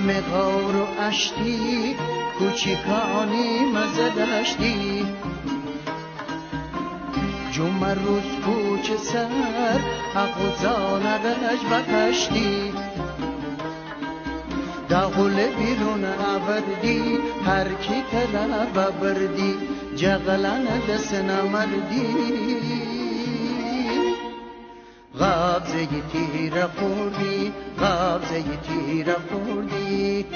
همه غار و اشتی کوچیکانی مزه داشتی جمعه روز کوچه سر اقوزانه رج بکشتی داغل بیرون آوردی هر کی طلب بردی جغلان دست نمردی غابزه تیر خوردی غابزه تیر خوردی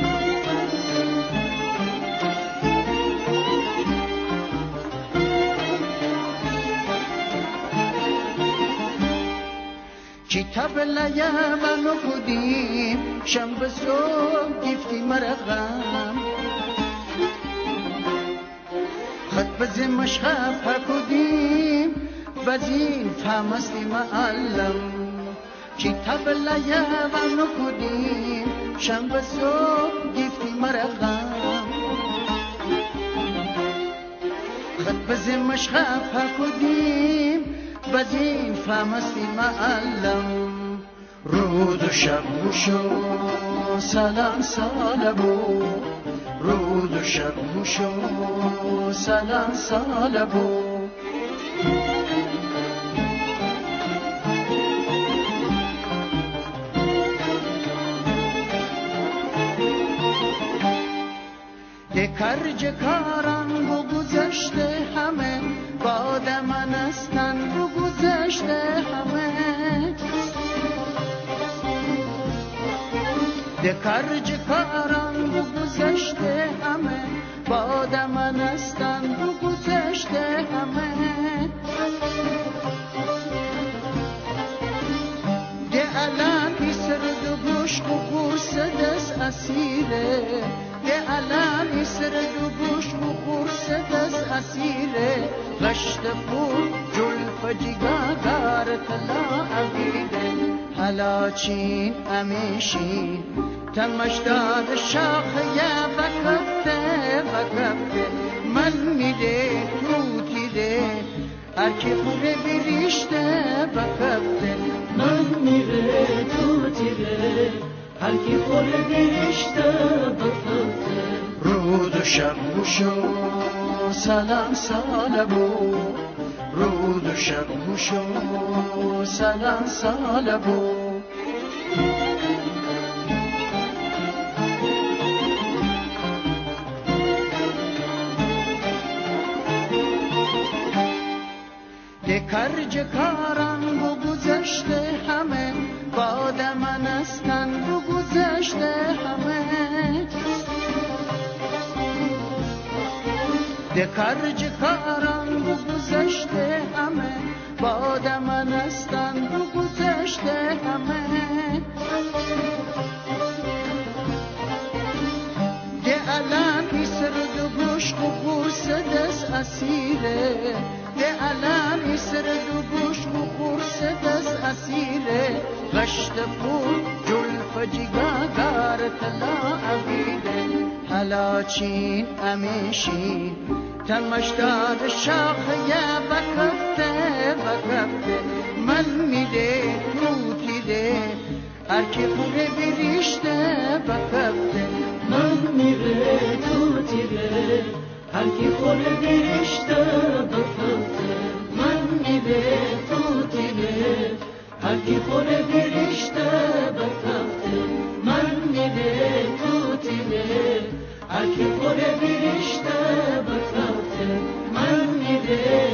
چی تبلای منو بودیم شنبه صبح گفتی مرغم خط بزی مشخب پکودیم بزین فهمستی معلم چی تبلای منو بودیم شنبه صبح گفتی مرغم خط بزی مشخب پکودیم بزین فهمستی معلم رود و شب موشو سلام سالبو رود و شب موشو سلام سالبو کرج کاران بگذشته همه باد من استن بگذشته همه کرج کاران بگذشته همه باد من استن بگذشته همه الان سرد و گوش و قرص دست اسیره الان سرد و گوش و قرص دست اسیره غشت پور جلف جگاگار تلا عقیده حالا چین امیشین تمشداد شاخه بکفته من میده توتیده هرکی خوره بریشته بکفته من میره توتیده هرکی خوره بریشته بکفته رود و شب موشو سلام سالبو رود و شب موشو سلام سالبو کرج کاران بگذشته همه باد من استن بگذشته همه کرج کاران بگذشته همه باد من استن بگذشته همه الان سرد و گوش و قرص دست اسیره الان سرد و گوش و قرص دست اسیره غشت پور جلف جگاگار تلا عقیده حالا چین امیشین تمشداد شاخه بکفته من میده توتیده هرکی خوره بریشته بکفته من میره توتیده هرکی خوره بریشته بکفته من میره توتیده هرکی خوره بریشته بکفته من میره توتیده هرکی خوره بریشته بکفته من میره